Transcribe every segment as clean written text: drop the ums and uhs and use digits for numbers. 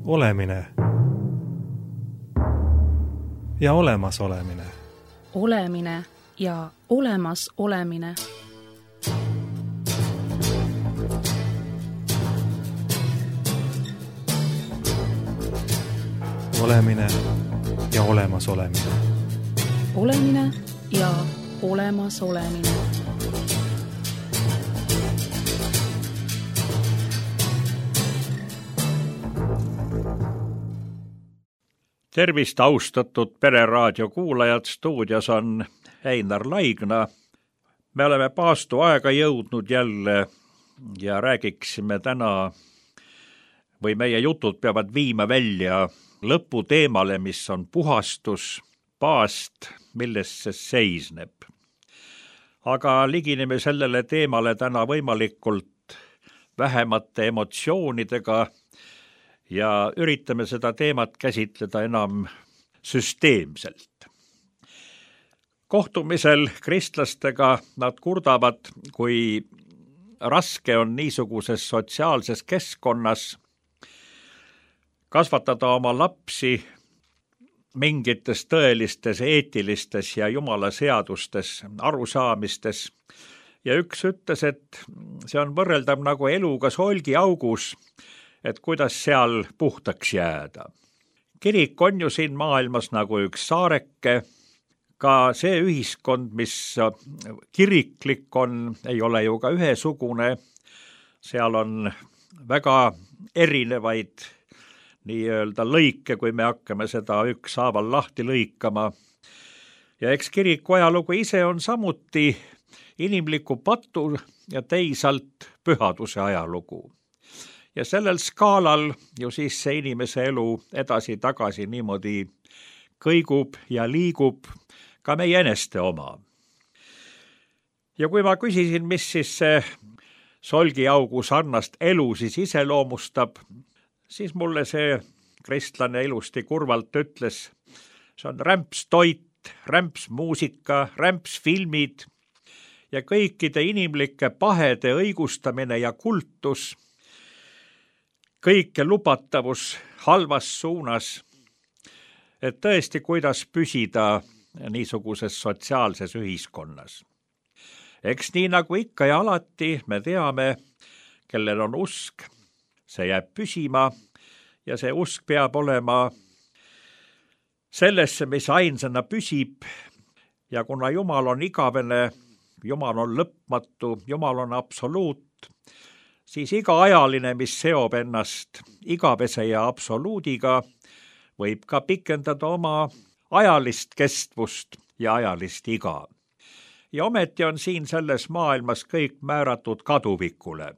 Olemine ja olemasolemine. Olemine ja olemas olemine. Olemine ja olemas olemine. Olemine ja olemas olemine. Tervist, austatud Pereraadio kuulajad, stuudios on Einar Laigna. Me oleme paastu aega jõudnud jälle ja räägiksime täna, või meie jutud peavad viima välja lõputeemale, mis on puhastus, paast, milles see seisneb. Aga ligineme sellele teemale täna võimalikult vähemate emotsioonidega ja üritame seda teemat käsitleda enam süsteemselt. Kohtumisel kristlastega nad kurdavad, kui raske on niisuguses sotsiaalses keskkonnas kasvatada oma lapsi mingites tõelistes eetilistes ja Jumala seadustes arusaamistes. Ja üks ütles, et see on võrreldav nagu eluga solgiaugus, et kuidas seal puhtaks jääda. Kirik on ju siin maailmas nagu üks saareke, ka see ühiskond, mis kiriklik on, ei ole ju ka ühesugune. Seal on väga erinevaid nii-öelda lõike, kui me hakkame seda ükshaaval lahti lõikama. Ja eks kiriku ajalugu ise on samuti inimliku patu ja teisalt pühaduse ajalugu. Ja sellel skaalal ju siis see inimese elu edasi-tagasi niimoodi kõigub ja liigub ka meie eneste oma. Ja kui ma küsisin, mis siis see solgiaugu sarnast elu siis iseloomustab, siis mulle see kristlane ilusti kurvalt ütles, see on rämps toit, rämps muusika, rämps filmid ja kõikide inimlike pahede õigustamine ja kultus, kõike lubatavus halvas suunas, et tõesti, kuidas püsida niisuguses sotsiaalses ühiskonnas. Eks nii nagu ikka ja alati me teame, kellel on usk, see jääb püsima ja see usk peab olema sellesse, mis ainsana püsib. Ja kuna Jumal on igavene, Jumal on lõpmatu, Jumal on absoluut, siis iga ajaline, mis seob ennast igavese ja absoluudiga, võib ka pikendada oma ajalist kestvust ja ajalist iga. Ja ometi on siin selles maailmas kõik määratud kaduvikule.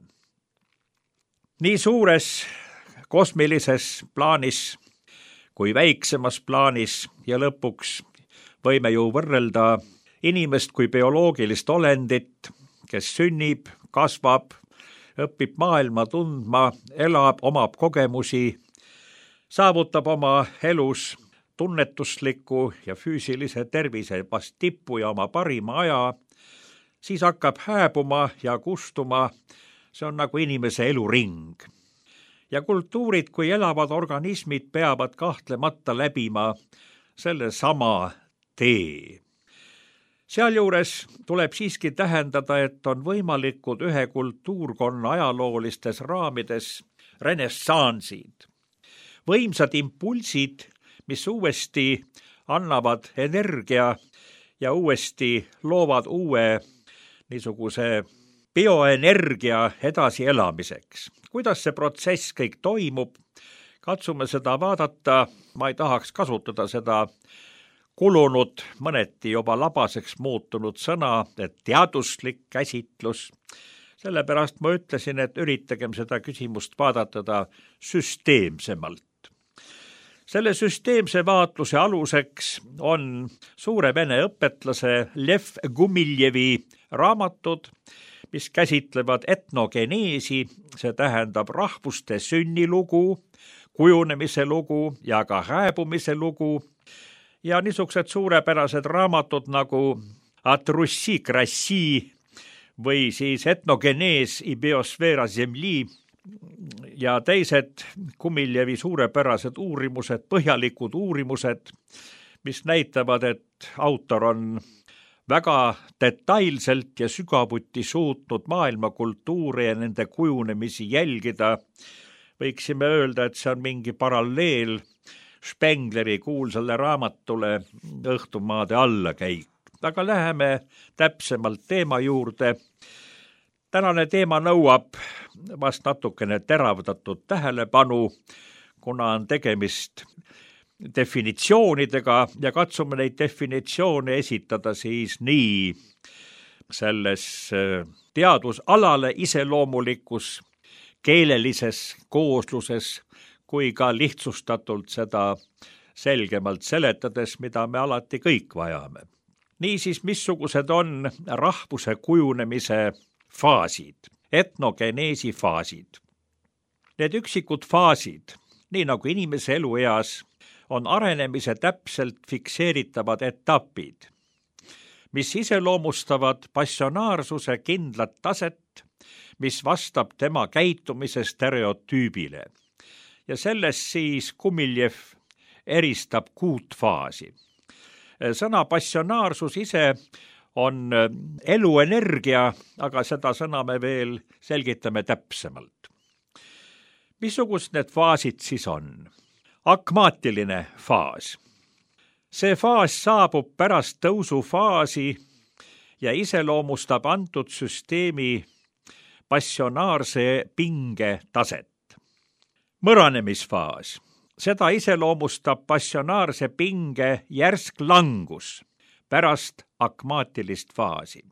Nii suures kosmilises plaanis kui väiksemas plaanis ja lõpuks võime ju võrrelda inimest kui bioloogilist olendit, kes sünnib, kasvab, õpib maailma tundma, elab, omab kogemusi, saavutab oma elus tunnetusliku ja füüsilise tervise vast tippu ja oma parima aja, siis hakkab hääbuma ja kustuma, see on nagu inimese eluring. Ja kultuurid kui elavad organismid peavad kahtlemata läbima selle sama tee. Sealjuures tuleb siiski tähendada, et on võimalikud ühe kultuurkonna ajaloolistes raamides renessansid. Võimsad impulsid, mis uuesti annavad energia ja uuesti loovad uue niisuguse bioenergia edasi elamiseks. Kuidas see protsess kõik toimub? Katsume seda vaadata, ma ei tahaks kasutada seda kulunud, mõneti juba labaseks muutunud sõna, et teaduslik käsitlus. Sellepärast ma ütlesin, et üritagem seda küsimust vaadatada süsteemsemalt. Selle süsteemse vaatluse aluseks on suure vene õpetlase Lev Gumiljevi raamatud, mis käsitlevad etnogeneesi, see tähendab rahvuste sünnilugu, kujunemise lugu ja ka hääbumise lugu. Ja niisugused suurepärased raamatud nagu At Russi krassi või siis etnogenees i biosfera zemli ja teised Kumiljevi suurepärased uurimused, põhjalikud uurimused, mis näitavad, et autor on väga detailselt ja sügavuti suutnud maailmakultuure ja nende kujunemisi jälgida. Võiksime öelda, et see on mingi paralleel Spengleri kuulsale raamatule Õhtumaade allakäik. Aga läheme täpsemalt teema juurde. Tänane teema nõuab vast natukene teravdatud tähelepanu, kuna on tegemist definitsioonidega ja katsume neid definitsioone esitada siis nii selles teadusalale iseloomulikus keelelises koosluses kui ka lihtsustatult seda selgemalt seletades, mida me alati kõik vajame. Niisiis, missugused on rahvuse kujunemise faasid, etnogeneesi faasid? Need üksikud faasid, nii nagu inimese elueas, on arenemise täpselt fikseeritavad etapid, mis iseloomustavad passionaarsuse kindlat taset, mis vastab tema käitumise stereotüübile. Ja selles siis Kumiljev eristab 6 faasi. Sõna passionaarsus ise on eluenergia, aga seda sõna me veel selgitame täpsemalt. Missugused need faasid siis on? Akmaatiline faas. See faas saabub pärast tõusufaasi ja iseloomustab antud süsteemi passionaarse pinge taset. Mõranemisfaas. Seda iseloomustab passionaarse pinge järsk langus pärast akmaatilist faasi.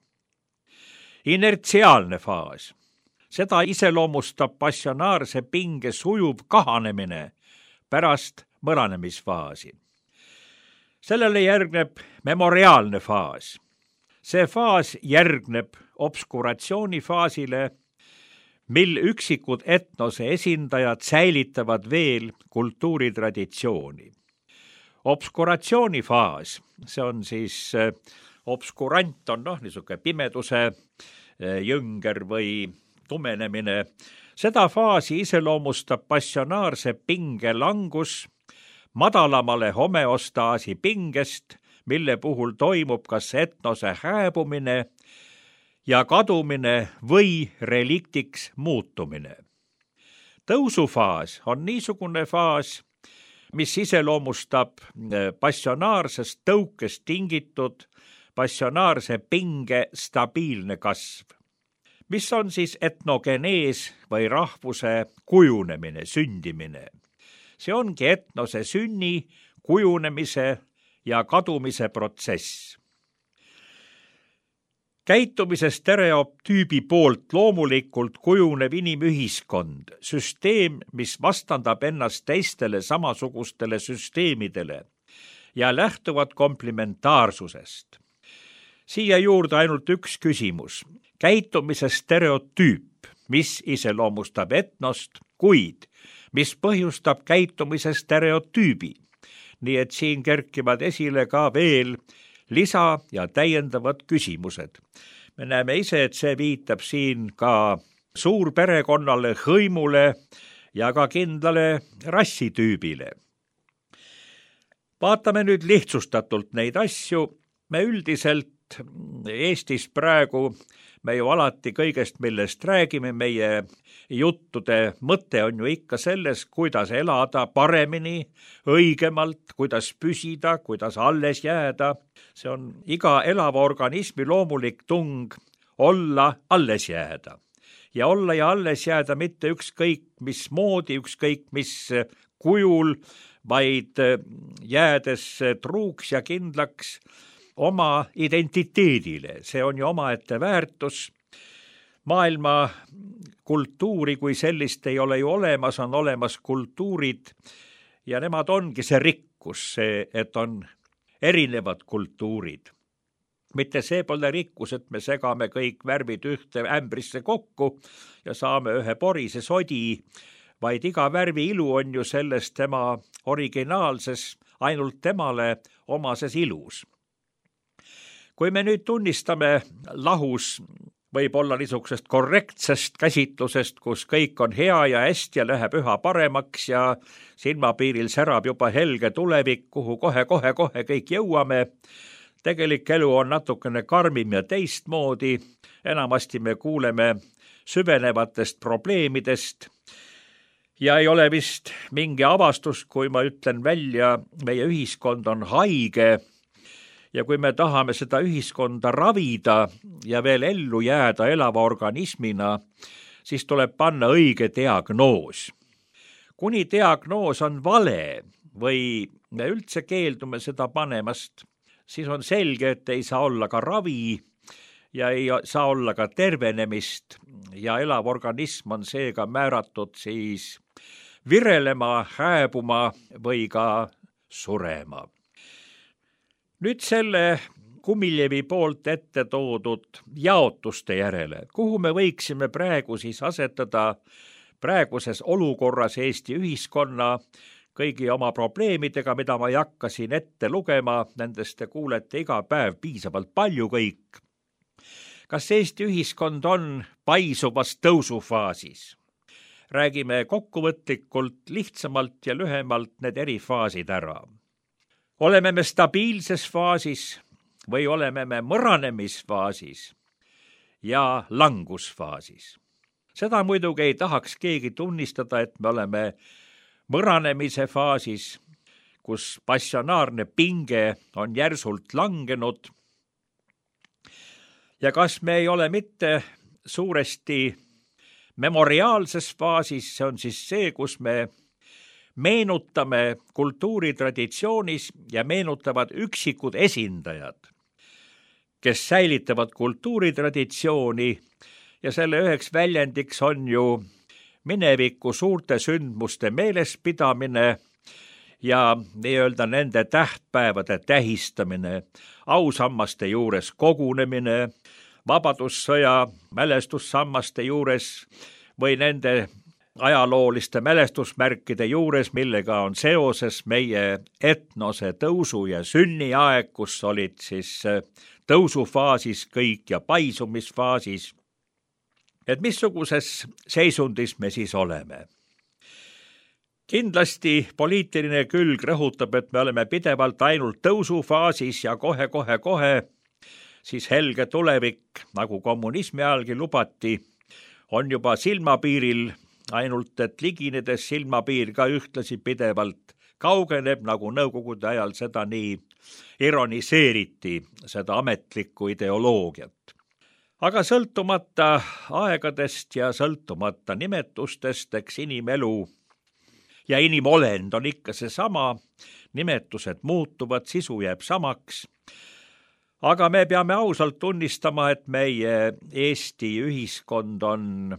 Inertsiaalne faas. Seda iseloomustab passionaarse pinge sujuv kahanemine pärast mõranemisfaasi. Sellele järgneb memoriaalne faas. See faas järgneb obskuratsioonifaasile, mil üksikud etnose esindajad säilitavad veel kultuuritraditsiooni. Obskuratsioonifaas, see on siis obskurant on niisugune pimeduse jünger või tumenemine. Seda faasi iseloomustab passionaarse pinge langus madalamale homeostaasi pingest, mille puhul toimub kas etnose hääbumine ja kadumine või reliktiks muutumine. Tõusufaas on niisugune faas, mis iseloomustab passionaarsest tõukest tingitud passionaarse pinge stabiilne kasv. Mis on siis etnogenees või rahvuse kujunemine, sündimine? See ongi etnose sünni, kujunemise ja kadumise protsess. Käitumise stereotüübi poolt loomulikult kujunev inimühiskond, süsteem, mis vastandab ennast teistele samasugustele süsteemidele ja lähtuvad komplementaarsusest. Siia juurde ainult üks küsimus. Käitumise stereotüüp, mis iseloomustab etnost, kuid mis põhjustab käitumise stereotüübi. Nii et siin kerkivad esile ka veel lisa- ja täiendavad küsimused. Me näeme ise, et see viitab siin ka suurperekonnale, hõimule ja ka kindlale rassitüübile. Vaatame nüüd lihtsustatult neid asju. Me üldiselt Eestis praegu me ju alati kõigest, millest räägime, meie juttude mõte on ju ikka selles, kuidas elada paremini, õigemalt, kuidas püsida, kuidas alles jääda. See on iga elava organismi loomulik tung olla alles jääda. Ja olla ja alles jääda mitte ükskõik mis moodi, ükskõik mis kujul, vaid jäädes truuks ja kindlaks oma identiteedile. See on ju omaette väärtus. Maailma kultuuri kui sellist ei ole ju olemas, on olemas kultuurid ja nemad ongi see rikkus, see, et on erinevad kultuurid. Mitte see pole rikkus, et me segame kõik värvid ühte ämbrisse kokku ja saame ühe porise sodi, vaid iga värvi ilu on ju selles tema originaalses, ainult temale omases ilus. Kui me nüüd tunnistame lahus võib olla niisugusest korrektsest käsitlusest, kus kõik on hea ja hästi ja läheb üha paremaks ja silmapiiril särab juba helge tulevik, kuhu kohe kõik jõuame. Tegelik elu on natukene karmim ja teistmoodi. Enamasti me kuuleme süvenevatest probleemidest ja ei ole vist mingi avastus, kui ma ütlen välja, meie ühiskond on haige ja kui me tahame seda ühiskonda ravida ja veel ellu jääda elava organismina, siis tuleb panna õige diagnoos. Kuni diagnoos on vale või me üldse keeldume seda panemast, siis on selge, et ei saa olla ka ravi ja ei saa olla ka tervenemist ja elav organism on seega määratud siis virelema, hääbuma või ka surema. Nüüd selle Kumiljevi poolt ette toodud jaotuste järele, kuhu me võiksime praegu siis asetada praeguses olukorras Eesti ühiskonna kõigi oma probleemidega, mida ma ei hakka siin ette lugema, nendest te kuulete iga päev piisavalt palju kõik. Kas Eesti ühiskond on paisuvas tõusufaasis? Räägime kokkuvõtlikult, lihtsamalt ja lühemalt need eri faasid ära. Oleme me stabiilses faasis või oleme me mõranemisfaasis ja langusfaasis? Seda muidugi ei tahaks keegi tunnistada, et me oleme mõranemise faasis, kus passionaarne pinge on järsult langenud. Ja kas me ei ole mitte suuresti memoriaalses faasis, see on siis see, kus me meenutame kultuuritraditsioonis ja meenutavad üksikud esindajad, kes säilitavad kultuuritraditsiooni ja selle üheks väljendiks on ju mineviku suurte sündmuste meelespidamine ja nii-öelda nende tähtpäevade tähistamine, ausammaste juures kogunemine, vabadussõja mälestussammaste juures või nende ajalooliste mälestusmärkide juures, millega on seoses meie etnose tõusu ja sünniaeg, kus olid siis tõusufaasis kõik ja paisumisfaasis. Et missuguses seisundis me siis oleme? Kindlasti poliitiline külg rõhutab, et me oleme pidevalt ainult tõusufaasis ja kohe, siis helge tulevik, nagu kommunismi ajalgi lubati, on juba silmapiiril, ainult et liginedes silmapiir ka ühtlasi pidevalt kaugeneb, nagu nõukogude ajal seda nii ironiseeriti, seda ametlikku ideoloogiat. Aga sõltumata aegadest ja sõltumata nimetustest, eks inimelu ja inimolend on ikka seesama, nimetused muutuvad, sisu jääb samaks. Aga me peame ausalt tunnistama, et meie Eesti ühiskond on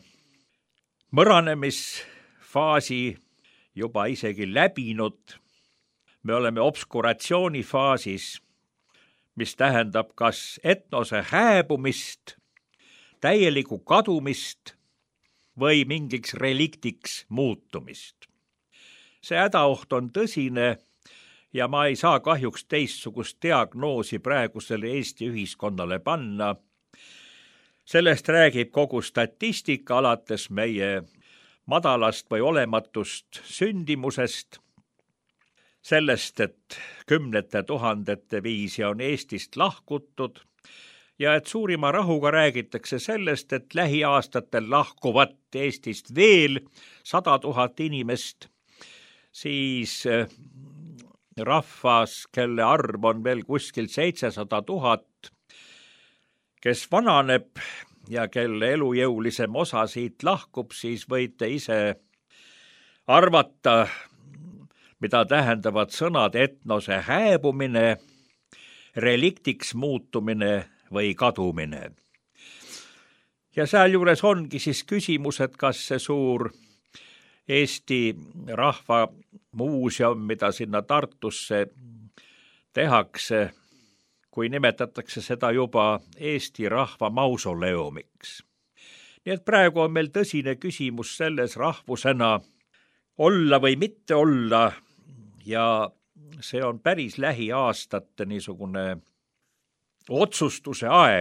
mõranemisfaasi juba isegi läbinud. Me oleme obskuratsioonifaasis, mis tähendab kas etnose hääbumist, täielikku kadumist või mingiks reliktiks muutumist. See hädaoht on tõsine ja ma ei saa kahjuks teistsugust diagnoosi praegusele Eesti ühiskonnale panna. Sellest räägib kogu statistika alates meie madalast või olematust sündimusest, sellest, et kümnete tuhandete viisi on Eestist lahkutud ja et suurima rahuga räägitakse sellest, et lähiaastatel lahkuvat Eestist veel 100 000 inimest, siis rahvas, kelle arv on veel kuskil 700 000, kes vananeb ja kelle elujõulisem osa siit lahkub, siis võite ise arvata, mida tähendavad sõnad etnose hääbumine, reliktiks muutumine või kadumine. Ja sealjuures ongi siis küsimus, et kas see suur Eesti rahva muuseum, mida sinna Tartusse tehakse, kui nimetatakse seda juba Eesti rahva mausoleumiks. Nii et praegu on meil tõsine küsimus selles rahvusena olla või mitte olla ja see on päris lähiaastate niisugune otsustuse aeg,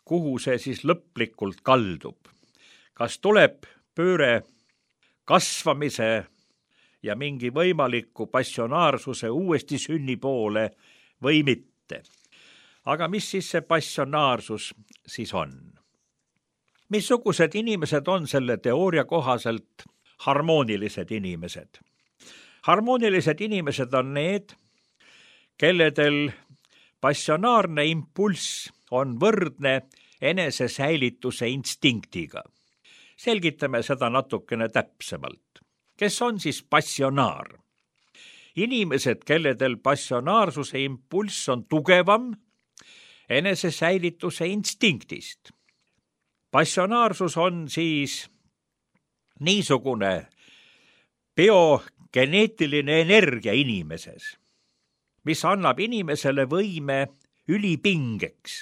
kuhu see siis lõplikult kaldub. Kas tuleb pööre kasvamise ja mingi võimaliku passionaarsuse uuesti sünni poole või mitte. Aga mis siis see passionaarsus siis on? Missugused inimesed on selle teooria kohaselt harmoonilised inimesed? Harmoonilised inimesed on need, kelledel passionaarne impulss on võrdne enesesäilituse instinktiga. Selgitame seda natukene täpsemalt. Kes on siis passionaar? Inimesed, kelledel passionaarsuse impulss on tugevam enesesäilituse instinktist. Passionaarsus on siis niisugune biogeneetiline energia inimeses, mis annab inimesele võime ülipingeks.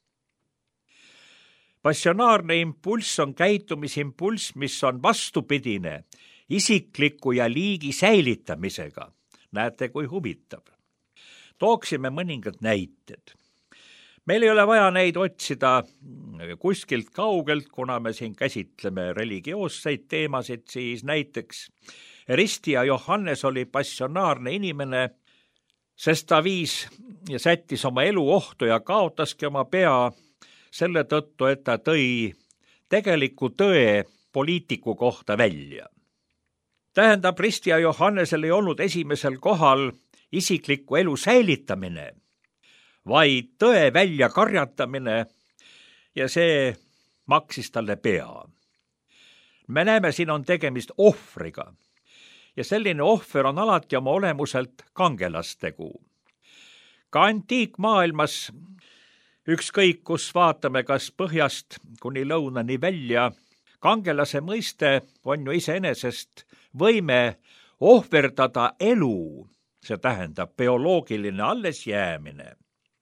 Passionaarne impulss on käitumisimpulss, mis on vastupidine isikliku ja liigi säilitamisega. Näete, kui huvitav. Tooksime mõningad näited. Meil ei ole vaja neid otsida kuskilt kaugelt, kuna me siin käsitleme religioosseid teemasid, siis näiteks Ristja Johannes oli passionaarne inimene, sest ta viis ja sättis oma elu ohtu ja kaotaski oma pea selle tõttu, et ta tõi tegeliku tõe poliitiku kohta välja. Tähendab, Ristja Johannesel ei olnud esimesel kohal isikliku elu säilitamine, vaid tõe välja karjatamine ja see maksis talle pea. Me näeme, siin on tegemist ohvriga ja selline ohver on alati oma olemuselt kangelastegu. Ka antiikmaailmas ükskõik, kus vaatame kas põhjast kuni lõunani välja, kangelase mõiste on ju iseenesest võime ohverdada elu, see tähendab bioloogiline allesjäämine,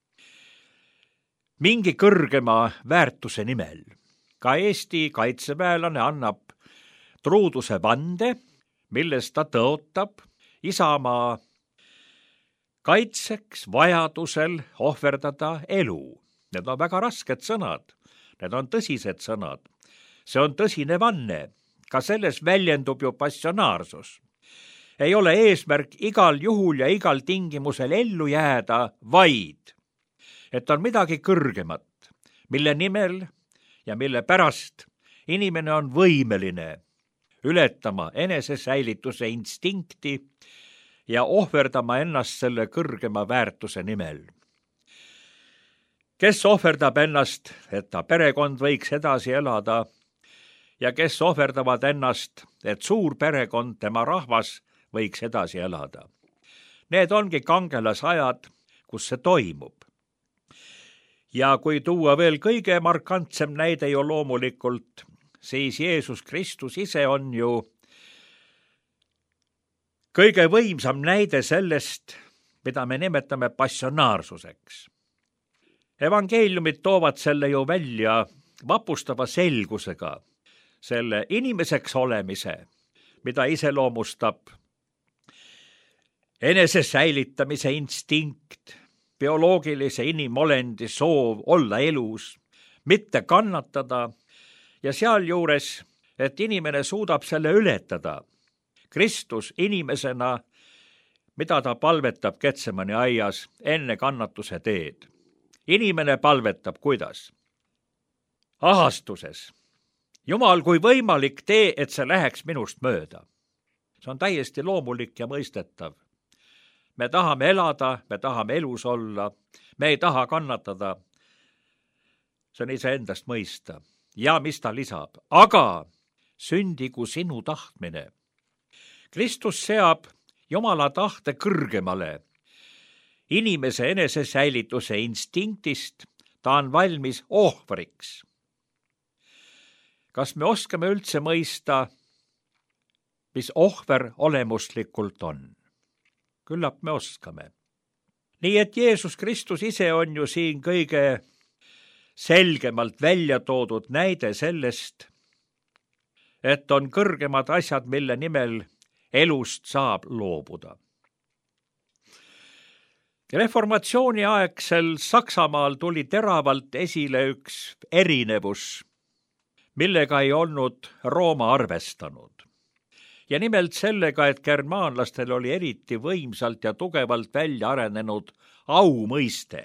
mingi kõrgema väärtuse nimel. Ka Eesti kaitseväelane annab truuduse vande, milles ta tõotab isamaa kaitseks vajadusel ohverdada elu. Need on väga rasked sõnad, need on tõsised sõnad. See on tõsine vanne, ka selles väljendub ju passionaarsus. Ei ole eesmärk igal juhul ja igal tingimusel ellu jääda, vaid et on midagi kõrgemat, mille nimel ja mille pärast inimene on võimeline ületama enesesäilituse instinkti ja ohverdama ennast selle kõrgema väärtuse nimel. Kes ohverdab ennast, et ta perekond võiks edasi elada ja kes ohverdavad ennast, et suur perekond, tema rahvas võiks edasi elada. Need ongi kangelasajad, kus see toimub. Ja kui tuua veel kõige markantsem näide ju loomulikult, siis Jeesus Kristus ise on ju kõige võimsam näide sellest, mida me nimetame passionaarsuseks. Evangeeliumid toovad selle ju välja vapustava selgusega, selle inimeseks olemise, mida iseloomustab enesesäilitamise instinkt, bioloogilise inimolendi soov olla elus, mitte kannatada ja sealjuures, et inimene suudab selle ületada. Kristus inimesena, mida ta palvetab Getsemani aias enne kannatuse teed. Inimene palvetab kuidas? Ahastuses. Jumal, kui võimalik, tee, et see läheks minust mööda. See on täiesti loomulik ja mõistetav. Me tahame elada, me tahame elus olla, me ei taha kannatada. See on iseendast mõista. Ja mis ta lisab? Aga sündigu sinu tahtmine. Kristus seab Jumala tahte kõrgemale. Inimese enesesäilituse instinktist ta on valmis ohvriks. Kas me oskame üldse mõista, mis ohver olemuslikult on? Küllap me oskame. Nii et Jeesus Kristus ise on ju siin kõige selgemalt välja toodud näide sellest, et on kõrgemad asjad, mille nimel elust saab loobuda. Reformatsiooni aegsel Saksamaal tuli teravalt esile üks erinevus, millega ei olnud Rooma arvestanud. Ja nimelt sellega, et germaanlastel oli eriti võimsalt ja tugevalt välja arenenud aumõiste.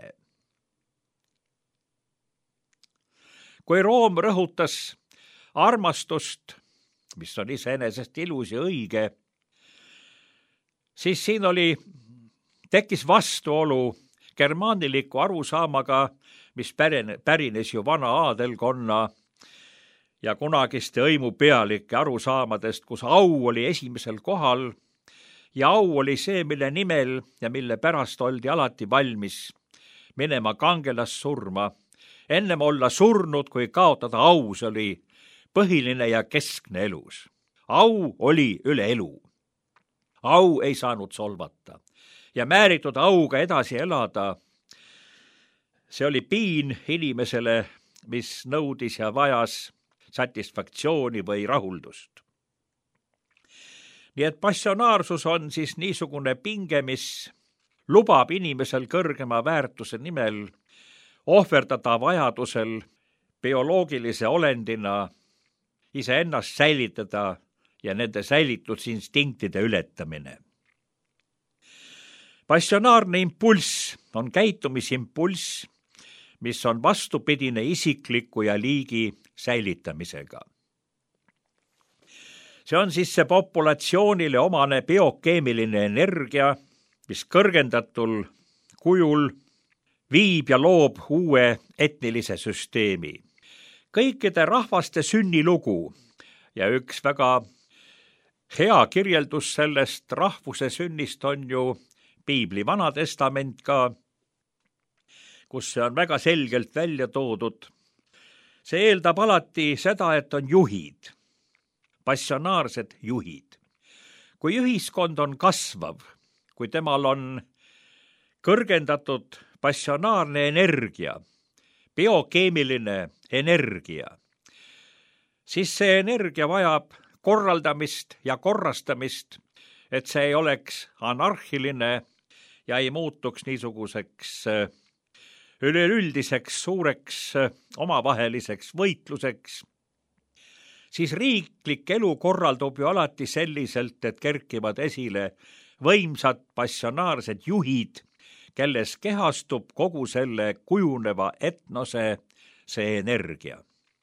Kui Room rõhutas armastust, mis on iseenesest ilus ja õige, siis siin tekkis vastuolu germaaniliku arusaamaga, mis pärines ju vana aadelkonna ja kunagiste hõimupealike arusaamadest, kus au oli esimesel kohal ja au oli see, mille nimel ja mille pärast oldi alati valmis minema kangelassurma. Ennem olla surnud, kui kaotada au, see oli põhiline ja keskne elus. Au oli üle elu. Au ei saanud solvata ja määritud auga edasi elada. See oli piin inimesele, mis nõudis ja vajas satisfaktsiooni või rahuldust. Nii et passionaarsus on siis niisugune pinge, mis lubab inimesel kõrgema väärtuse nimel ohverdada vajadusel bioloogilise olendina iseennast säilitada ja nende säilitusinstinktiide ületamine. Passionaarne impulss on käitumisimpulss, mis on vastupidine isikliku ja liigi säilitamisega. See on siis see populatsioonile omane biokeemiline energia, mis kõrgendatul kujul viib ja loob uue etnilise süsteemi. Kõikide rahvaste sünnilugu ja üks väga hea kirjeldus sellest rahvuse sünnist on ju Piibli Vana Testament ka, kus see on väga selgelt välja toodud. See eeldab alati seda, et on juhid, passionaarsed juhid. Kui ühiskond on kasvav, kui temal on kõrgendatud passionaarne energia, biokeemiline energia, siis see energia vajab korraldamist ja korrastamist, et see ei oleks anarhiline ja ei muutuks niisuguseks üleüldiseks suureks omavaheliseks võitluseks, siis riiklik elu korraldub ju alati selliselt, et kerkivad esile võimsad passionaarsed juhid, kelles kehastub kogu selle kujuneva etnose see energia.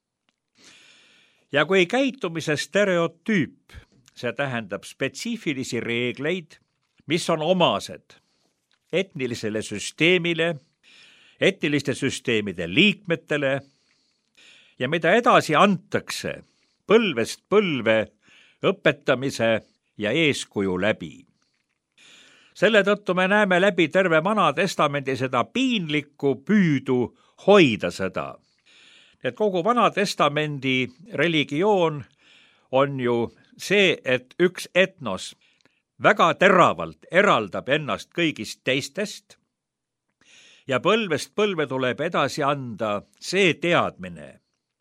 Ja kui käitumise stereotüüp, see tähendab spetsiifilisi reegleid, mis on omased etnilisele süsteemile, etniliste süsteemide liikmetele ja mida edasi antakse põlvest põlve õpetamise ja eeskuju läbi. Selle tõttu me näeme läbi terve Vana Testamendi seda piinlikku püüdu hoida seda. Et kogu Vana Testamendi religioon on ju see, et üks etnos väga teravalt eraldab ennast kõigist teistest ja põlvest põlve tuleb edasi anda see teadmine,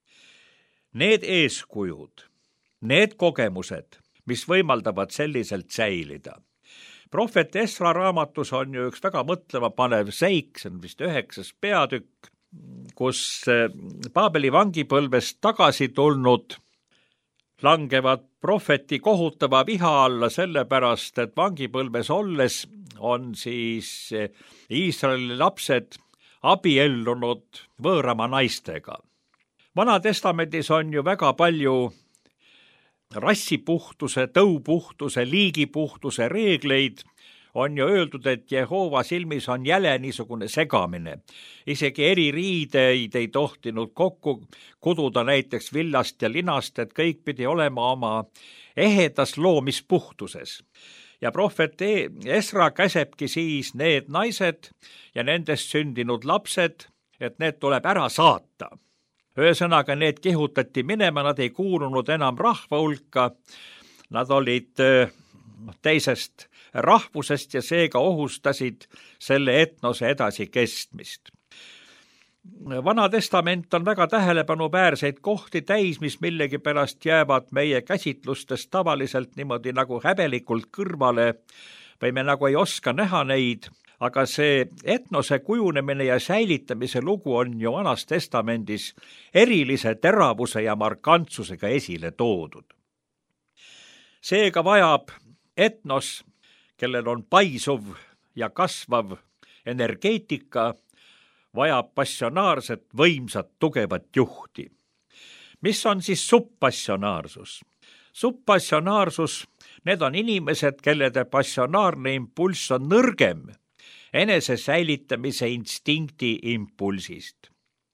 need eeskujud, need kogemused, mis võimaldavad selliselt säilida. Prohvet Esra raamatus on ju üks väga mõtlemapanev seik, see on vist 9. peatükk, kus Paabeli vangipõlvest tagasi tulnud langevad prohveti kohutava viha alla sellepärast, et vangipõlves olles on siis Iisraeli lapsed abiellunud võõrama naistega. Vana Testamendis on ju väga palju rassipuhtuse, tõupuhtuse, liigipuhtuse reegleid. On ju öeldud, et Jehova silmis on jäle niisugune segamine. Isegi eri riideid ei tohtinud kokku kududa näiteks villast ja linast, et kõik pidi olema oma ehedas loomispuhtuses. Ja prohvet Esra käsebki siis need naised ja nendest sündinud lapsed, et need tuleb ära saata. Ühesõnaga, need kihutati minema, nad ei kuulunud enam rahva hulka, nad olid teisest rahvusest ja seega ohustasid selle etnose edasi kestmist. Vana Testament on väga tähelepanuväärseid kohti täis, mis millegipärast jäävad meie käsitlustest tavaliselt niimoodi nagu häbelikult kõrvale või me nagu ei oska näha neid, aga see etnose kujunemine ja säilitamise lugu on ju Vanas Testamendis erilise teravuse ja markantsusega esile toodud. Seega vajab etnos, kellel on paisuv ja kasvav energeetika, vajab passionaarset, võimsat, tugevat juhti. Mis on siis subpassionaarsus? Subpassionaarsus, need on inimesed, kellede passionaarne impulss on nõrgem enese säilitamise instinkti impulsist.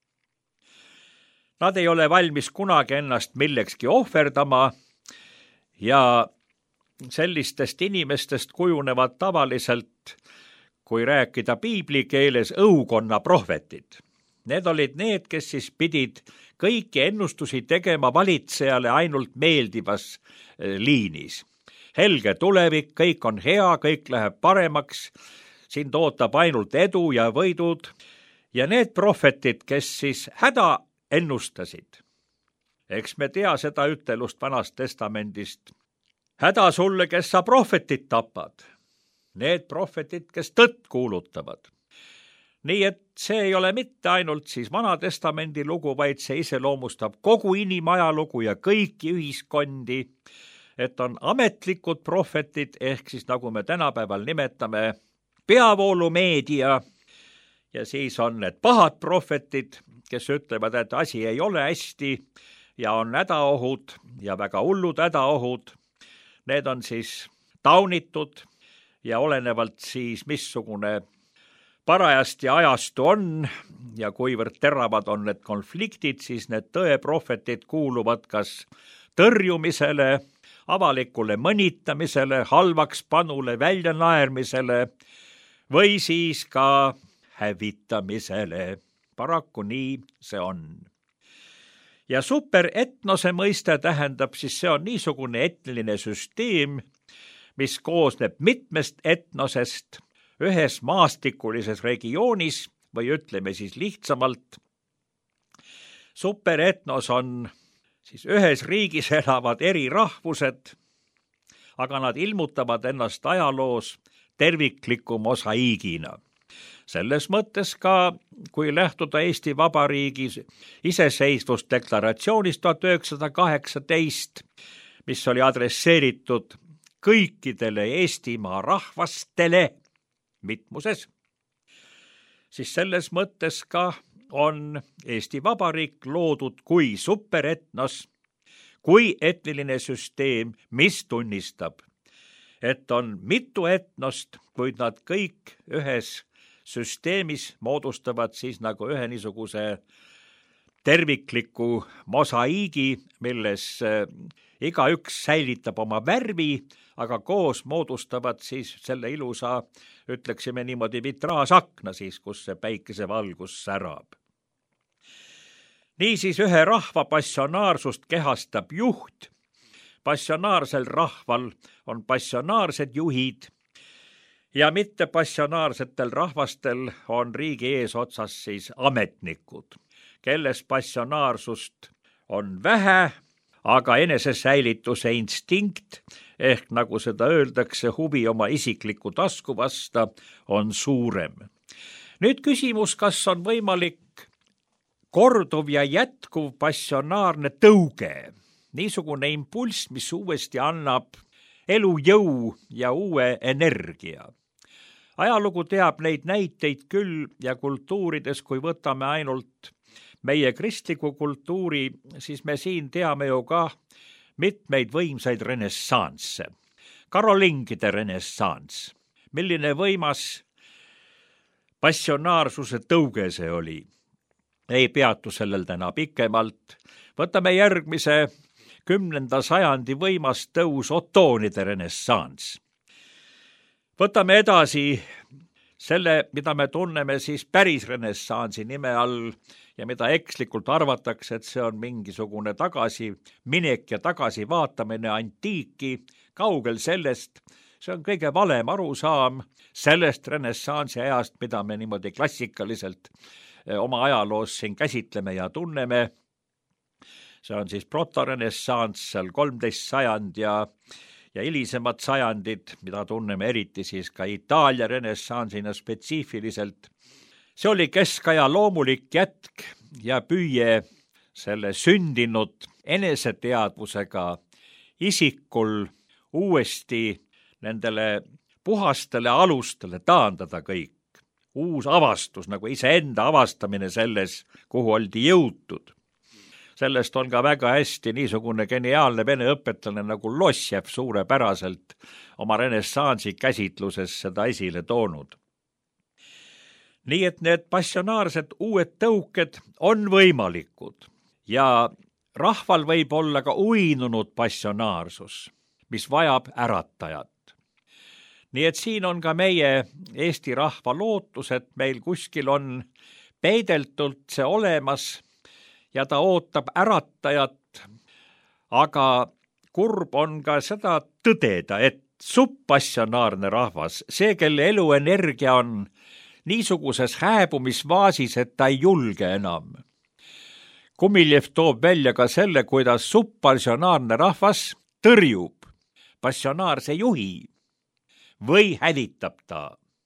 Nad ei ole valmis kunagi ennast millekski ohverdama ja sellistest inimestest kujunevad tavaliselt, kui rääkida piibli keeles, õukonna prohvetid. Need olid need, kes siis pidid kõiki ennustusi tegema valitsejale ainult meeldivas liinis. Helge tulevik, kõik on hea, kõik läheb paremaks, sind ootab ainult edu ja võidud ja need prohvetid, kes siis häda ennustasid. Eks me tea seda ütelust Vanast Testamendist. Häda sulle, kes sa prohvetit tapad. Need prohvetid, kes tõtt kuulutavad. Nii et see ei ole mitte ainult siis Vana Testamendi lugu, vaid see iseloomustab kogu inimajalugu ja kõiki ühiskondi, et on ametlikud prohvetid, ehk siis nagu me tänapäeval nimetame peavoolumeedia, ja siis on need pahad prohvetid, kes ütlevad, et asi ei ole hästi ja on hädaohud ja väga hullud hädaohud. Need on siis taunitud ja olenevalt siis missugune parajasti ajastu on ja kuivõrd teravad on need konfliktid, siis need tõeprohvetid kuuluvad kas tõrjumisele, avalikule mõnitamisele, halvaks panule, väljanaermisele või siis ka hävitamisele. Paraku nii see on. Ja superetnose mõiste tähendab siis, see on niisugune etniline süsteem, mis koosneb mitmest etnosest ühes maastikulises regioonis või ütleme siis lihtsamalt. Superetnos on siis ühes riigis elavad eri rahvused, aga nad ilmutavad ennast ajaloos tervikliku mosaiigina. Selles mõttes ka, kui lähtuda Eesti Vabariigi iseseisvusdeklaratsioonist 1918, mis oli adresseeritud kõikidele Eestimaa rahvastele mitmuses, siis selles mõttes ka on Eesti Vabariik loodud kui superetnos, kui etniline süsteem, mis tunnistab, et on mitu etnost, kuid nad kõik ühes süsteemis moodustavad siis nagu ühe niisuguse tervikliku mosaiigi, milles igaüks säilitab oma värvi, aga koos moodustavad siis selle ilusa, ütleksime niimoodi, vitraasakna siis, kus see päikesevalgus särab. Niisiis ühe rahva passionaarsust kehastab juht. Passionaarsel rahval on passionaarsed juhid ja mitte passionaarsetel rahvastel on riigi eesotsas siis ametnikud, kelles passionaarsust on vähe, aga enesesäilituse instinkt ehk nagu seda öeldakse, huvi oma isikliku tasku vasta on suurem. Nüüd küsimus, kas on võimalik korduv ja jätkuv passionaarne tõuge, niisugune impulss, mis uuesti annab elujõu ja uue energia. Ajalugu teab neid näiteid küll ja kultuurides, kui võtame ainult meie kristliku kultuuri, siis me siin teame ju ka mitmeid võimsaid renessansse. Karolingide renessanss, milline võimas passionaarsuse tõuge see oli. Ei peatu sellel täna pikemalt. Võtame järgmise 10. sajandi võimas tõus otoonide renessanss. Võtame edasi selle, mida me tunneme siis päris renessansi nime all ja mida ekslikult arvatakse, et see on mingisugune tagasiminek ja tagasivaatamine antiiki, kaugel sellest, see on kõige valem arusaam sellest renessansi ajast, mida me niimoodi klassikaliselt oma ajaloos siin käsitleme ja tunneme. See on siis protorenessanss, seal 13. sajand ja hilisemad sajandid, mida tunneme eriti siis ka Itaalia renessansina spetsiifiliselt. See oli keskaja loomulik jätk ja püüe selle sündinud eneseteadvusega isikul uuesti nendele puhastele alustele taandada kõik. Uus avastus, nagu iseenda avastamine selles, kuhu oldi jõutud. Sellest on ka väga hästi niisugune geniaalne vene õpetlane nagu Lossjev suurepäraselt oma renessansi käsitluses seda esile toonud. Nii et need passionaarsed uued tõuked on võimalikud ja rahval võib olla ka uinunud passionaarsus, mis vajab äratajat. Nii et siin on ka meie Eesti rahva lootus, et meil kuskil on peideltult see olemas ja ta ootab äratajat, aga kurb on ka seda tõdeda, et subpassionaarne rahvas, see, kelle eluenergia on niisuguses hääbumisvaasis, et ta ei julge enam. Kumiljev toob välja ka selle, kuidas subpassionaarne rahvas tõrjub passionaarse juhi või hävitab ta.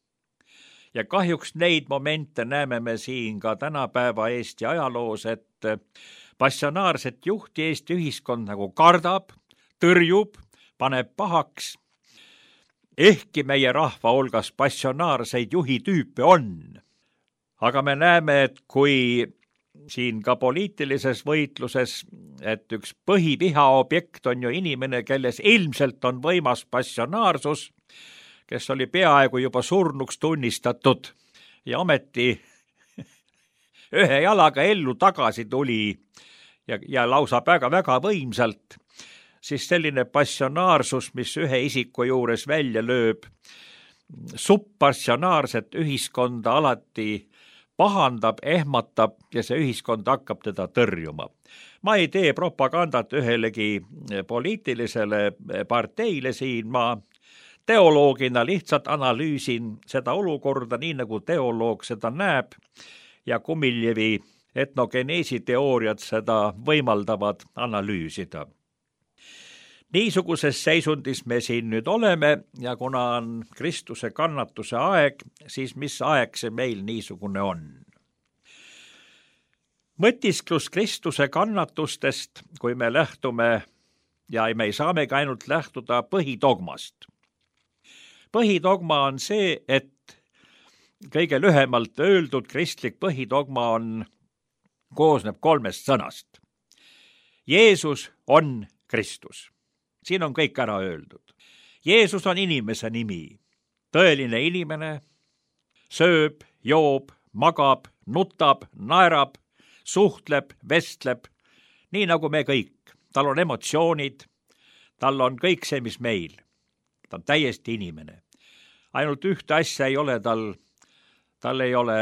Ja kahjuks neid momente näeme me siin ka tänapäeva Eesti ajaloos, et passionaarset juhti Eesti ühiskond nagu kardab, tõrjub, paneb pahaks. Ehkki meie rahva hulgas passionaarseid juhitüüpe on. Aga me näeme, et kui siin ka poliitilises võitluses, et üks põhiviha objekt on ju inimene, kelles ilmselt on võimas passionaarsus, kes oli peaaegu juba surnuks tunnistatud ja ometi ühe jalaga ellu tagasi tuli ja lausa väga võimsalt, siis selline passionaarsus, mis ühe isiku juures välja lööb, subpassionaarset ühiskonda alati pahandab, ehmatab ja see ühiskond hakkab teda tõrjuma. Ma ei tee propagandat ühelegi poliitilisele parteile siin, ma teoloogina lihtsalt analüüsin seda olukorda nii, nagu teoloog seda näeb ja Kumiljevi etnogeneesi teooriad seda võimaldavad analüüsida. Niisuguses seisundis me siin nüüd oleme ja kuna on Kristuse kannatuse aeg, siis mis aeg see meil niisugune on? Mõtisklus Kristuse kannatustest, kui me lähtume ja me ei saamegi ainult lähtuda põhidogmast. Põhidogma on see, et kõige lühemalt öeldud kristlik põhidogma koosneb 3 sõnast. Jeesus on Kristus. Siin on kõik ära öeldud. Jeesus on inimese nimi. Tõeline inimene sööb, joob, magab, nutab, naerab, suhtleb, vestleb, nii nagu me kõik. Tal on emotsioonid, tal on kõik see, mis meil. Ta on täiesti inimene. Ainult ühte asja ei ole tal ei ole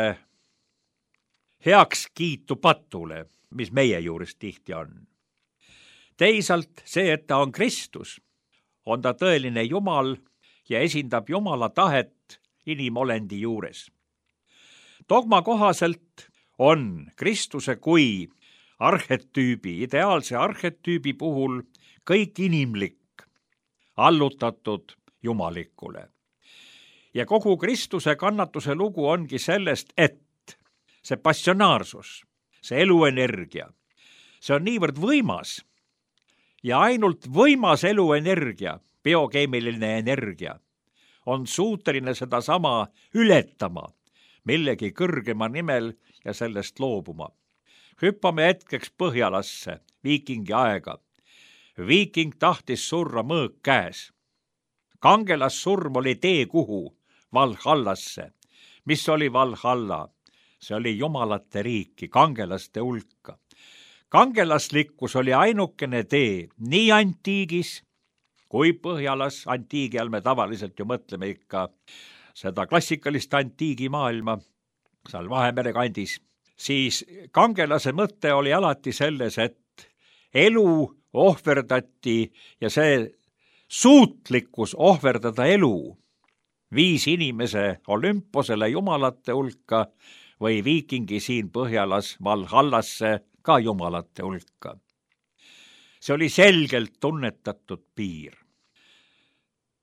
heaks kiitu patule, mis meie juures tihti on. Teisalt see, et ta on Kristus, on ta tõeline Jumal ja esindab Jumala tahet inimolendi juures. Dogma kohaselt on Kristuse kui arhetüübi, ideaalse arhetüübi puhul kõik inimlik, allutatud jumalikule. Ja kogu Kristuse kannatuse lugu ongi sellest, et see passionaarsus, see eluenergia, see on niivõrd võimas ja ainult võimas eluenergia, biokeemiline energia, on suuteline sedasama ületama millegi kõrgema nimel ja sellest loobuma. Hüppame hetkeks Põhjalasse, viikingi aega. Viiking tahtis surra mõõk käes. Kangelassurm oli tee kuhu? Valhallasse. Mis oli Valhalla? See oli jumalate riiki, kangelaste hulka. Kangelaslikkus oli ainukene tee nii antiigis kui Põhjalas. Antiigi all me tavaliselt ju mõtleme ikka seda klassikalist antiigimaailma, seal Vahemere kandis. Siis kangelase mõte oli alati selles, et elu ohverdati ja see suutlikkus ohverdada elu viis inimese Olümposele jumalate hulka või viikingi siin Põhjalas Valhallasse ka jumalate hulka. See oli selgelt tunnetatud piir.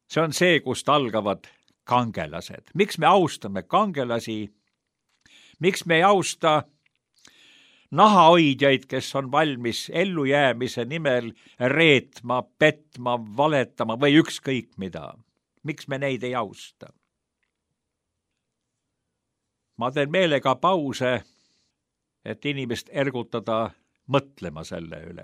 See on see, kust algavad kangelased. Miks me austame kangelasi? Miks me ei austa nahahoidjaid, kes on valmis ellujäämise nimel reetma, petma, valetama või ükskõik mida? Miks me neid ei austa? Ma teen meelega pause, et inimest ergutada mõtlema selle üle.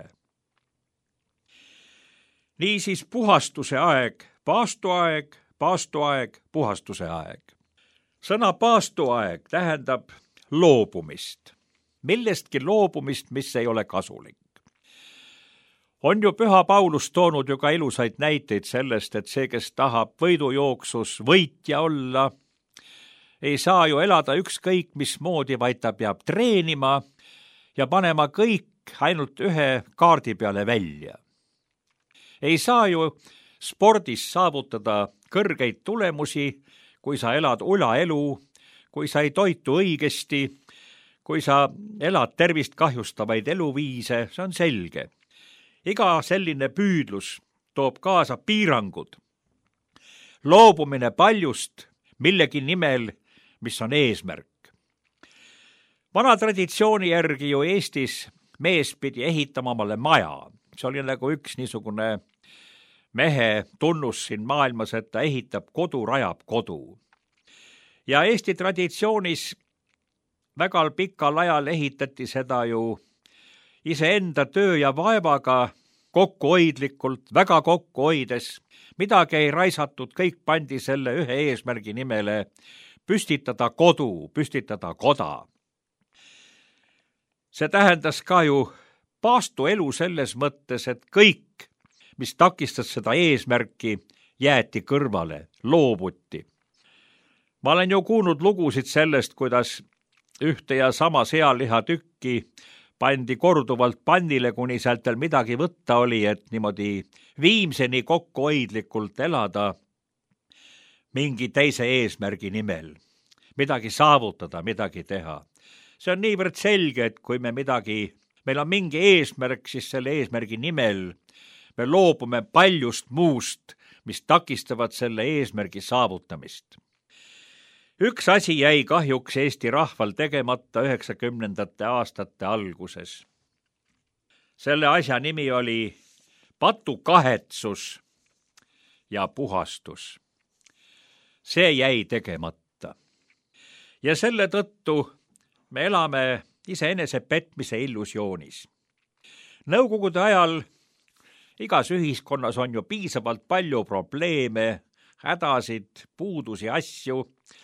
Niisiis puhastuse aeg, paastuaeg, paastuaeg, puhastuse aeg. Sõna paastuaeg tähendab loobumist. Millestki loobumist, mis ei ole kasulik. On ju Püha Paulus toonud ju ka ilusaid näiteid sellest, et see, kes tahab võidujooksus võitja olla, ei saa ju elada ükskõik mismoodi, vaid ta peab treenima ja panema kõik ainult ühe kaardi peale välja. Ei saa ju spordis saavutada kõrgeid tulemusi, kui sa elad ulaelu, kui sa ei toitu õigesti, kui sa elad tervist kahjustavaid eluviise, see on selge. Iga selline püüdlus toob kaasa piirangud. Loobumine paljust millegi nimel, mis on eesmärk. Vana traditsiooni järgi ju Eestis mees pidi ehitama omale maja. See oli nagu üks niisugune mehe tunnus siin maailmas, et ta ehitab kodu, rajab kodu. Ja Eesti traditsioonis väga pikal ajal ehitati seda ju iseenda töö ja vaevaga kokkuhoidlikult, väga kokkuhoides. Midagi ei raisatud, kõik pandi selle ühe eesmärgi nimele püstitada kodu, püstitada koda. See tähendas ka ju paastuelu selles mõttes, et kõik, mis takistas seda eesmärki, jäeti kõrvale, loobuti. Ma olen ju kuulnud lugusid sellest, kuidas ühte ja sama sealiha tükki pandi korduvalt pannile, kuni sealt veel midagi võtta oli, et niimoodi viimseni kokkuhoidlikult elada mingi teise eesmärgi nimel. Midagi saavutada, midagi teha. See on niivõrd selge, et kui meil on mingi eesmärk, siis selle eesmärgi nimel me loobume paljust muust, mis takistavad selle eesmärgi saavutamist. Üks asi jäi kahjuks Eesti rahval tegemata 90. aastate alguses. Selle asja nimi oli patukahetsus ja puhastus. See jäi tegemata. Ja selle tõttu me elame iseenese petmise illusioonis. Nõukogude ajal igas ühiskonnas on ju piisavalt palju probleeme, hädasid, puudusi, asju.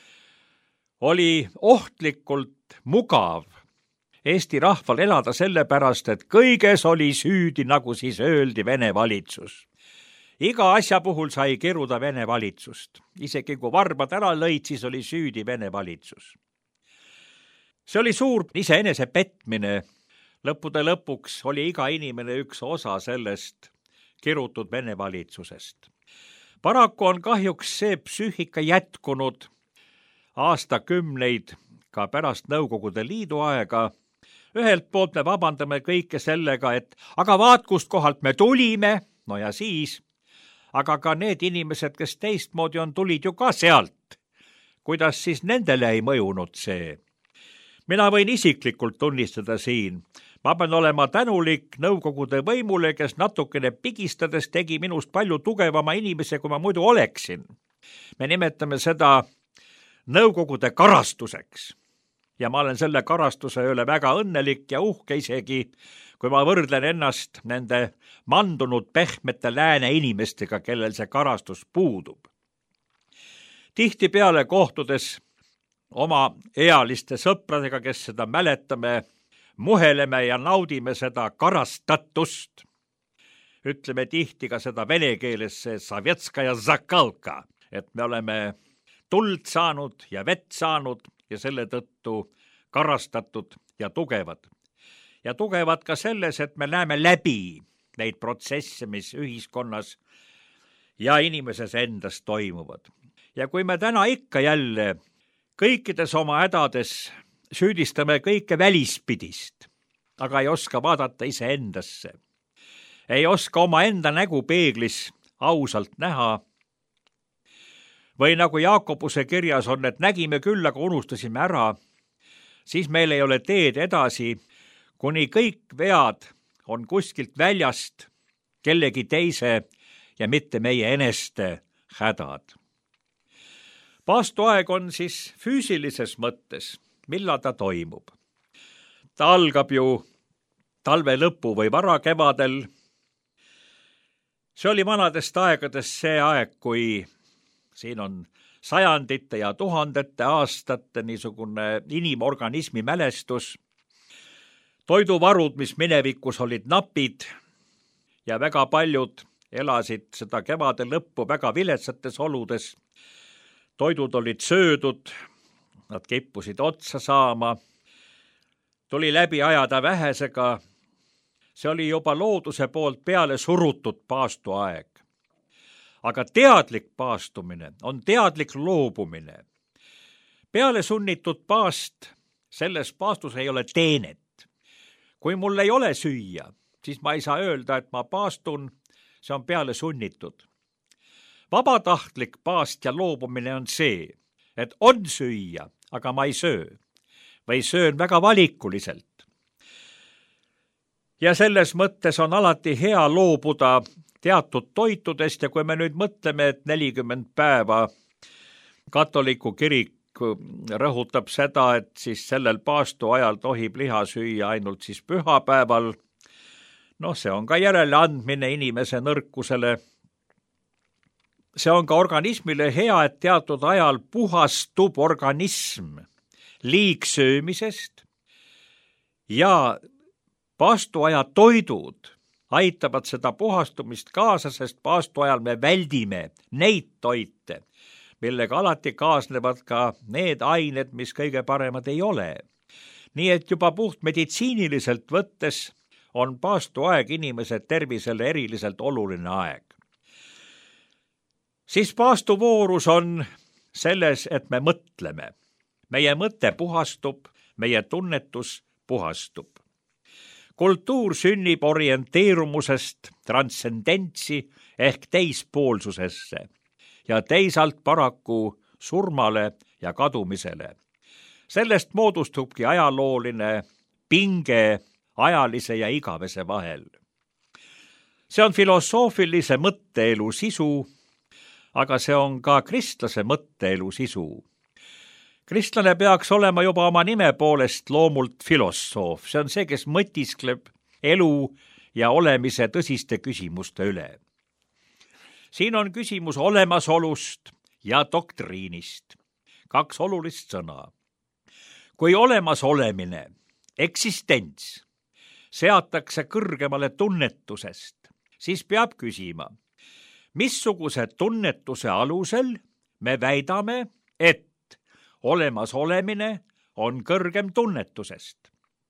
Oli ohtlikult mugav Eesti rahval elada sellepärast, et kõiges oli süüdi, nagu siis öeldi, Vene valitsus. Iga asja puhul sai kiruda Vene valitsust. Isegi kui varbad ära lõid, siis oli süüdi Vene valitsus. See oli suur iseenese petmine. Lõppude lõpuks oli iga inimene üks osa sellest kirutud Vene valitsusest. Paraku on kahjuks see psüühika jätkunud aastakümneid ka pärast Nõukogude Liidu aega. Ühelt poolt me vabandame kõike sellega, et aga vaat kust kohalt me tulime, no ja siis, aga ka need inimesed, kes teistmoodi on, tulid ju ka sealt. Kuidas siis nendele ei mõjunud see? Mina võin isiklikult tunnistada siin. Ma pean olema tänulik Nõukogude võimule, kes natukene pigistades tegi minust palju tugevama inimese, kui ma muidu oleksin. Me nimetame seda Nõukogude karastuseks. Ja ma olen selle karastuse üle väga õnnelik ja uhke isegi, kui ma võrdlen ennast nende mandunud pehmete lääne inimestega, kellel see karastus puudub. Tihtipeale kohtudes oma ealiste sõpradega, kes seda mäletame, muheleme ja naudime seda karastatust. Ütleme tihti ka seda vene keeles see Sovetskaja zakalka, et me oleme tuld saanud ja vett saanud ja selle tõttu karastatud ja tugevad. Ja tugevad ka selles, et me näeme läbi neid protsesse, mis ühiskonnas ja inimeses endas toimuvad. Ja kui me täna ikka jälle kõikides oma hädades süüdistame kõike välispidist, aga ei oska vaadata iseendasse, ei oska oma enda nägu peeglis ausalt näha, või nagu Jaakobuse kirjas on, et nägime küll, aga unustasime ära, siis meil ei ole teed edasi, kuni kõik vead on kuskilt väljast kellegi teise ja mitte meie eneste hädad. Paastuaeg on siis füüsilises mõttes, millal ta toimub. Ta algab ju talve lõpu või varakevadel. See oli vanadest aegadest see aeg, kui siin on sajandite ja tuhandete aastate niisugune inimorganismi mälestus. Toiduvarud, mis minevikus olid napid ja väga paljud elasid seda kevade lõppu väga viletsates oludes. Toidud olid söödud, nad kippusid otsa saama, tuli läbi ajada vähesega. See oli juba looduse poolt peale surutud paastuaeg. Aga teadlik paastumine on teadlik loobumine. Peale sunnitud paast, selles paastus ei ole teenet. Kui mul ei ole süüa, siis ma ei saa öelda, et ma paastun, see on peale sunnitud. Vabatahtlik paast ja loobumine on see, et on süüa, aga ma ei söö. Või söön väga valikuliselt. Ja selles mõttes on alati hea loobuda teatud toitudest ja kui me nüüd mõtleme, et 40 päeva katoliku kirik rõhutab seda, et siis sellel paastu ajal tohib liha süüa ainult siis pühapäeval. See on ka järeleandmine inimese nõrkusele. See on ka organismile hea, et teatud ajal puhastub organism liigsöömisest ja paastuaja toidud aitavad seda puhastumist kaasa, sest paastuajal me väldime neid toite, millega alati kaasnevad ka need ained, mis kõige paremad ei ole. Nii et juba puht meditsiiniliselt võttes on paastuaeg inimese tervisele eriliselt oluline aeg. Siis paastuvoorus on selles, et me mõtleme. Meie mõte puhastub, meie tunnetus puhastub. Kultuur sünnib orienteerumusest transcendentsi ehk teispoolsusesse ja teisalt paraku surmale ja kadumisele. Sellest moodustubki ajalooline pinge ajalise ja igavese vahel. See on filosoofilise mõtteelu sisu, aga see on ka kristlase mõtteelu sisu. Kristlane peaks olema juba oma nime poolest loomult filosoof. See on see, kes mõtiskleb elu ja olemise tõsiste küsimuste üle. Siin on küsimus olemasolust ja doktriinist. 2 olulist sõna. Kui olemasolemine, eksistents, seatakse kõrgemale tunnetusest, siis peab küsima, missuguse tunnetuse alusel me väidame, et olemasolemine on kõrgem tunnetusest.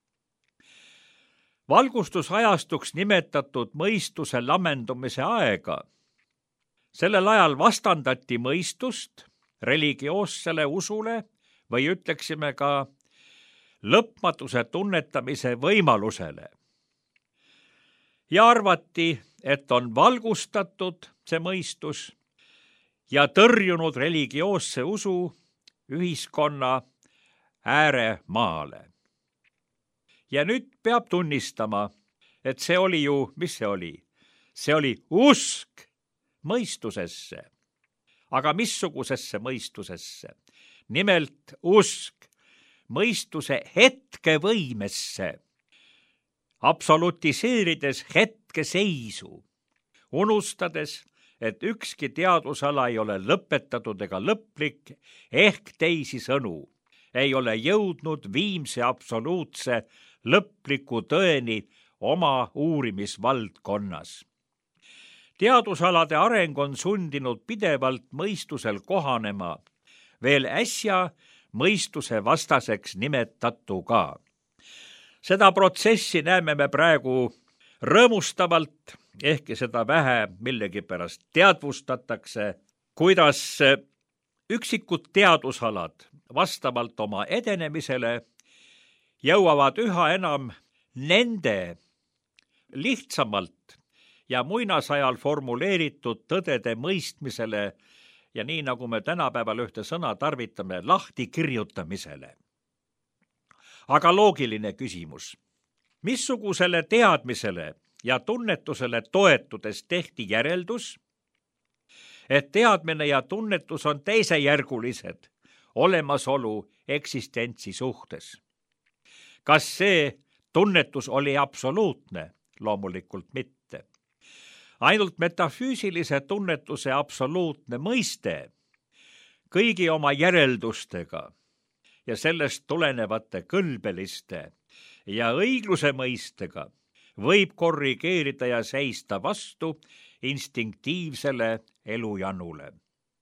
Valgustusajastuks nimetatud mõistuse lammendumise aega. Sellel ajal vastandati mõistust religioossele usule või ütleksime ka lõpmatuse tunnetamise võimalusele. Ja arvati, et on valgustatud see mõistus ja tõrjunud religioosse usu ühiskonna ääremaale. Ja nüüd peab tunnistama, et see oli ju, mis see oli? See oli usk mõistusesse. Aga missugusesse mõistusesse? Nimelt usk mõistuse hetkevõimesse, absolutiseerides hetkeseisu, unustades, et ükski teadusala ei ole lõpetatud ega lõplik, ehk teisisõnu ei ole jõudnud viimse absoluutse lõpliku tõeni oma uurimisvaldkonnas. Teadusalade areng on sundinud pidevalt mõistusel kohanema, veel äsja mõistuse vastaseks nimetatuga. Seda protsessi näeme me praegu rõõmustavalt, ehkki seda vähe millegipärast teadvustatakse, kuidas üksikud teadusalad vastavalt oma edenemisele jõuavad üha enam nende lihtsamalt ja muinasajal formuleeritud tõdede mõistmisele ja nii nagu me tänapäeval ühte sõna tarvitame, lahtikirjutamisele. Aga loogiline küsimus. Missugusele teadmisele ja tunnetusele toetudes tehti järeldus, et teadmine ja tunnetus on teisejärgulised olemasolu eksistentsi suhtes? Kas see tunnetus oli absoluutne? Loomulikult mitte. Ainult metafüüsilise tunnetuse absoluutne mõiste kõigi oma järeldustega ja sellest tulenevate kõlbeliste ja õigluse mõistega võib korrigeerida ja seista vastu instinktiivsele elujanule.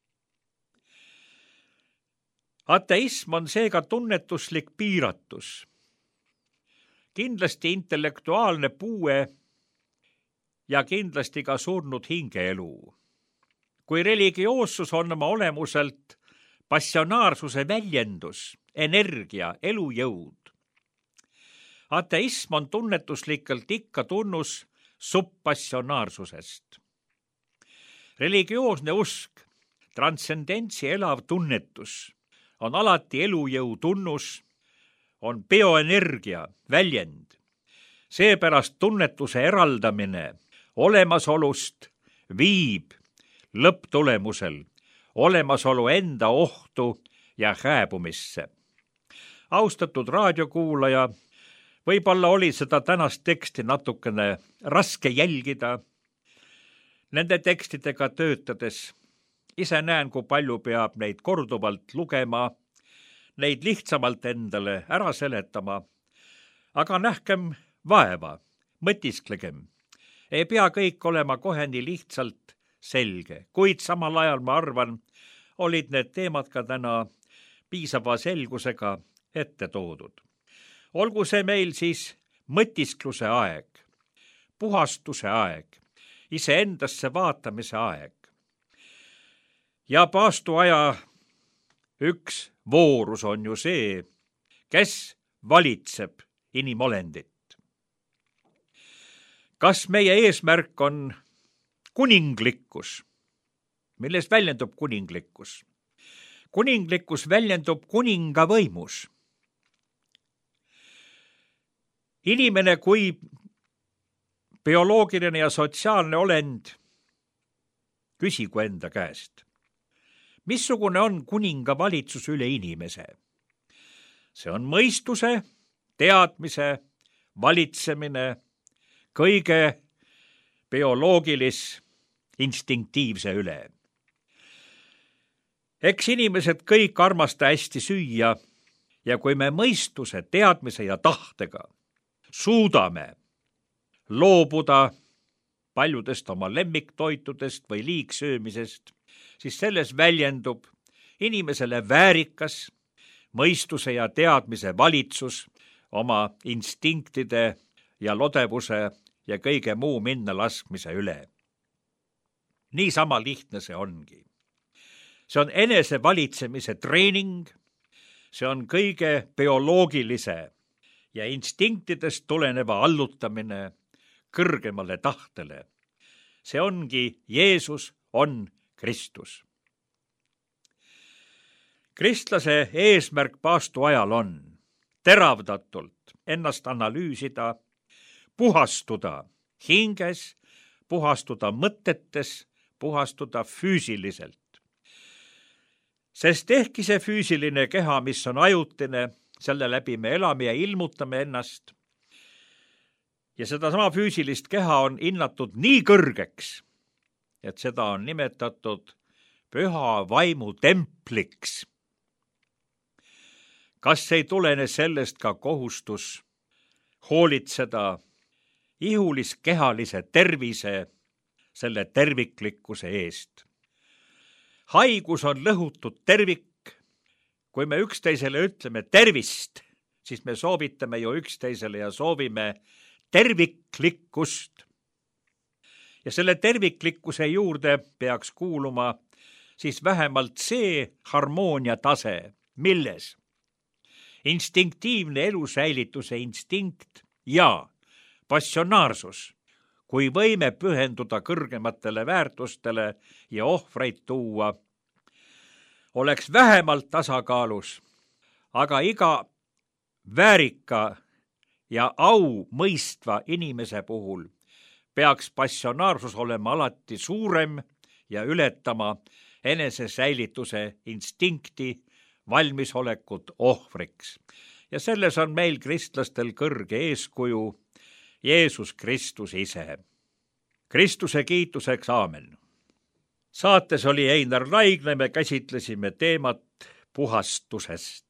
Ateism on seega tunnetuslik piiratus, kindlasti intellektuaalne puue ja kindlasti ka surnud hingeelu. Kui religioossus on oma olemuselt passionaarsuse väljendus, energia, elujõud, ateism on tunnetuslikult ikka tunnus subpassionaarsusest. Religioosne usk, transcendentsi elav tunnetus, on alati elujõu tunnus, on bioenergia väljend. Seepärast tunnetuse eraldamine olemasolust viib lõpptulemusel olemasolu enda ohtu ja hääbumisse. Austatud raadiokuulaja, võib-olla oli seda tänast teksti natukene raske jälgida. Nende tekstidega töötades ise näen, kui palju peab neid korduvalt lugema, neid lihtsamalt endale ära seletama. Aga nähkem vaeva, mõtisklegem. Ei pea kõik olema kohe nii lihtsalt selge, kuid samal ajal ma arvan, olid need teemad ka täna piisava selgusega ette toodud. Olgu see meil siis mõtiskluse aeg, puhastuse aeg, iseendasse vaatamise aeg. Ja paastuaja üks voorus on ju see, kes valitseb inimolendit. Kas meie eesmärk on kuninglikkus? Milles väljendub kuninglikkus? Kuninglikkus väljendub kuninga võimus. Inimene kui bioloogiline ja sotsiaalne olend küsigu enda käest. Missugune on kuninga valitsus üle inimese? See on mõistuse, teadmise, valitsemine, kõige bioloogilis instinktiivse üle. Eks inimesed kõik armasta hästi süüa ja kui me mõistuse, teadmise ja tahtega suudame loobuda paljudest oma lemmiktoitudest või liigsöömisest, siis selles väljendub inimesele väärikas mõistuse ja teadmise valitsus oma instinktide ja lodevuse ja kõige muu minna laskmise üle. Niisama lihtne see ongi. See on enesevalitsemise treening, see on kõige bioloogilise ja instinktidest tuleneva allutamine kõrgemale tahtele. See ongi Jeesus on Kristus. Kristlase eesmärk paastuajal on teravdatult ennast analüüsida, puhastuda hinges, puhastuda mõtetes, puhastuda füüsiliselt. Sest ehkki see füüsiline keha, mis on ajutine, selle läbi me elame ja ilmutame ennast. Ja seda sama füüsilist keha on hinnatud nii kõrgeks, et seda on nimetatud püha vaimu templiks. Kas ei tulene sellest ka kohustus hoolitseda ihulis-kehalise tervise, selle terviklikkuse eest? Haigus on lõhutud tervik. Kui me üksteisele ütleme tervist, siis me soovitame ju üksteisele ja soovime terviklikkust. Ja selle terviklikkuse juurde peaks kuuluma siis vähemalt see harmoonia tase, milles instinktiivne elusäilituse instinkt ja passionaarsus, kui võime pühenduda kõrgematele väärtustele ja ohvreid tuua, oleks vähemalt tasakaalus, aga iga väärika ja au mõistva inimese puhul peaks passionaarsus olema alati suurem ja ületama enesesäilituse instinkti, valmisolekut ohvriks. Ja selles on meil kristlastel kõrge eeskuju Jeesus Kristus ise. Kristuse kiituseks, aamen. Saates oli Einar Laigna, me käsitlesime teemat puhastusest.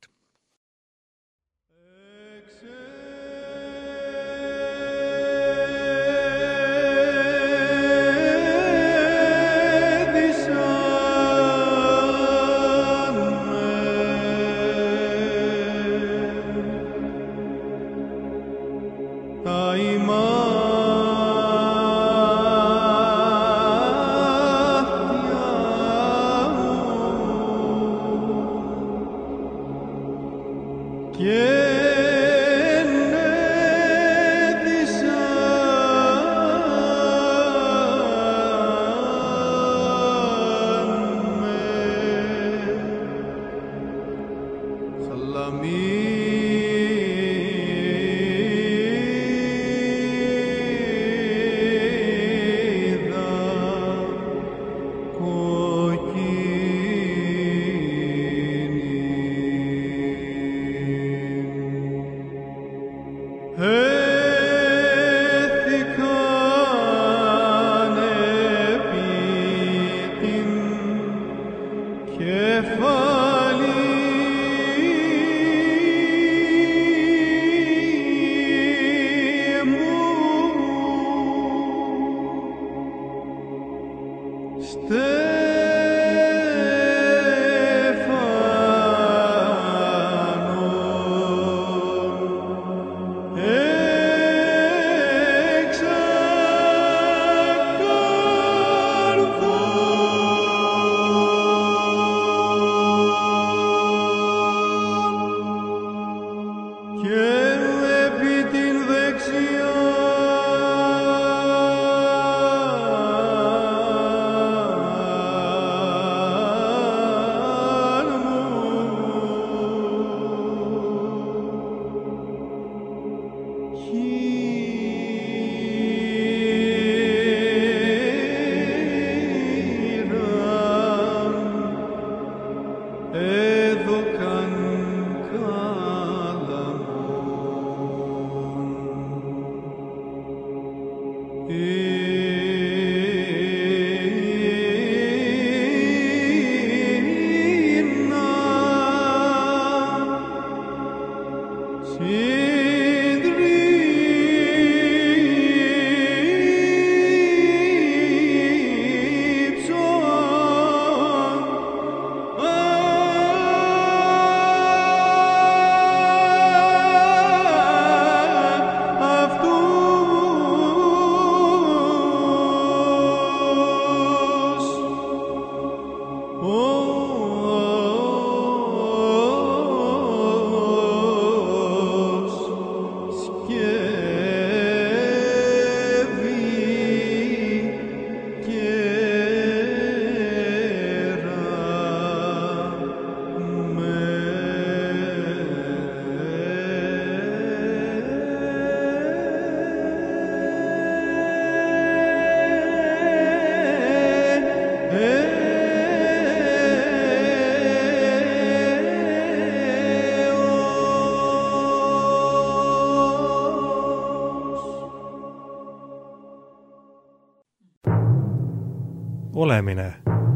Olemine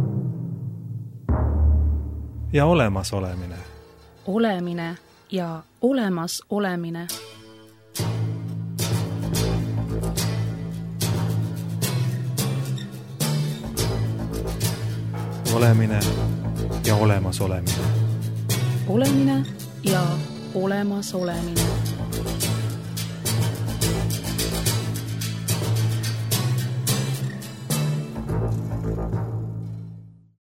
ja olemasolemine. Olemine ja olemas olemine. Olemine ja olemas olemine. Olemine ja olemas olemine.